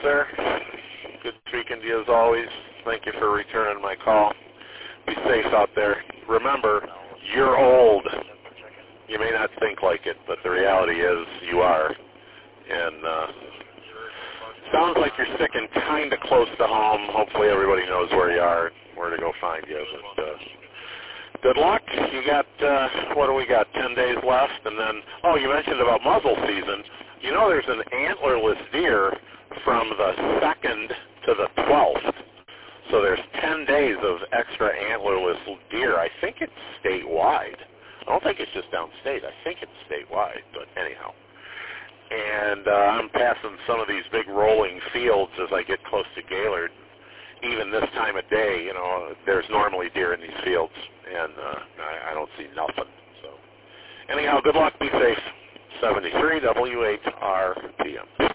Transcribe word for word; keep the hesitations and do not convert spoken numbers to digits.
sir. Good speaking to you as always. Thank you for returning my call. Be safe out there. Remember, you're old. You may not think like it, but the reality is you are. And uh, sounds like you're sticking kind of close to home. Hopefully everybody knows where you are, where to go find you. But, uh, good luck. You got, uh, what do we got, ten days left? And then, oh, you mentioned about muzzle season. You know there's an antlerless deer from the second to the twelfth. So there's ten days of extra antlerless deer. I think it's statewide. I don't think it's just downstate. I think it's statewide, but anyhow. And uh, I'm passing some of these big rolling fields as I get close to Gaylord. Even this time of day, you know, there's normally deer in these fields, and uh, I, I don't see nothing. So anyhow, good luck. Be safe. seventy-three W H R P M.